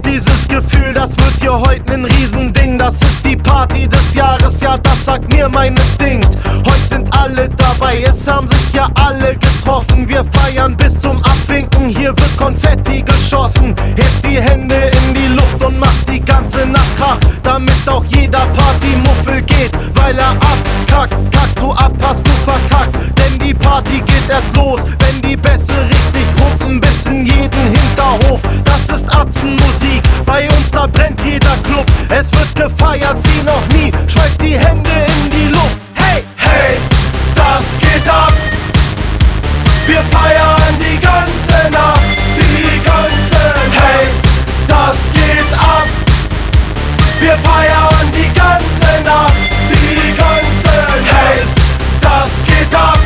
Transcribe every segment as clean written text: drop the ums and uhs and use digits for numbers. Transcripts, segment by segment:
dieses Gefühl, das wird hier heute nen Riesending. Das ist die Party des Jahres, ja, das sagt mir mein Instinkt. Heute sind alle dabei, es haben sich ja alle getroffen. Wir feiern bis zum Abwinken, hier wird Konfetti geschossen. Hebt die Hände in die Luft und macht die ganze Nacht Krach, damit auch jeder Partymuffel geht, weil er abkackt. Kackst du ab, hast du verkackt, denn die Party geht erst los, wenn die Bässe richtig pumpen bis in jeden Hinterhof. Das ist Atzenmusik, bei uns da brennt jeder Club. Es wird gefeiert wie noch nie, schmeißt die Hände in die Luft. Hey, hey, das geht ab. Wir feiern die ganze Nacht, die ganze Nacht. Hey, das geht ab. Wir feiern die ganze Nacht, die ganze Nacht. Hey, das geht ab.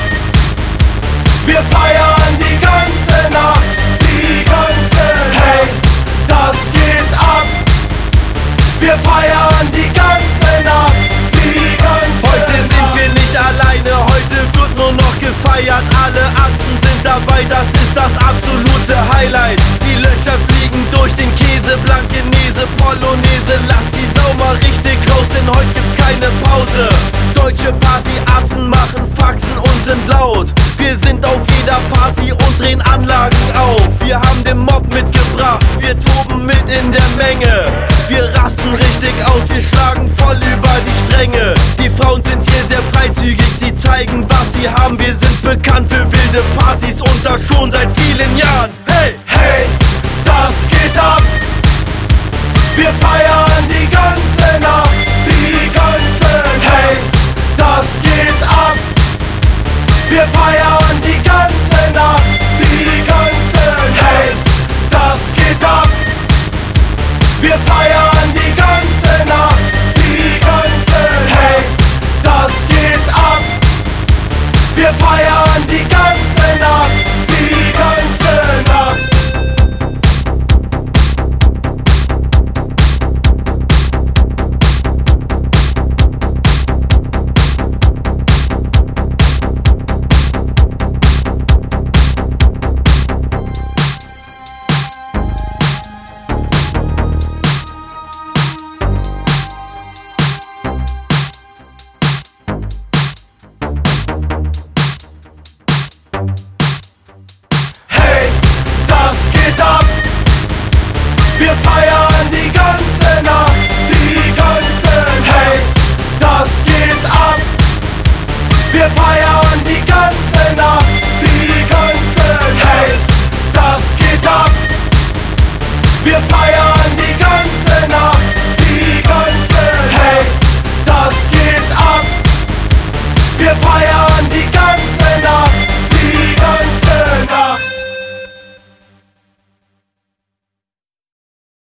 Wir feiern die ganze Nacht, die ganze Nacht. Hey, das geht ab. Wir feiern die ganze Nacht, die ganze Nacht. Heute sind wir nicht alleine, heute wird nur noch gefeiert. Alle Atzen sind dabei, das ist das absolute Highlight. Die Löcher fliegen durch den Käse, Blankenese, Polonaise. Lass die Sau mal richtig raus, denn heute gibt's keine Pause. Deutsche Partyatzen machen Faxen und sind laut. Wir sind auf jeder Party und drehen Anlagen auf. Wir haben den Mob mitgebracht, wir toben mit in der Menge. Wir rasten richtig aus, wir schlagen voll über die Stränge. Die Frauen sind hier sehr freizügig, sie zeigen, was sie haben. Wir sind bekannt für wilde Partys und das schon seit vielen Jahren. Hey, hey, das geht ab. Wir feiern die ganze Nacht, die ganze Nacht. Hey, das geht ab. Wir feiern die ganze Nacht, die ganze Nacht. Hey, das geht ab. Wir feiern die ganze Nacht, die ganze Nacht. Hey, das geht ab. Wir feiern die ganze Nacht, die ganze Nacht. Wir feiern die ganze Nacht, die ganze Nacht. Hey, das geht ab. Wir feiern die ganze Nacht, die ganze Nacht. Hey, das geht ab. Wir feiern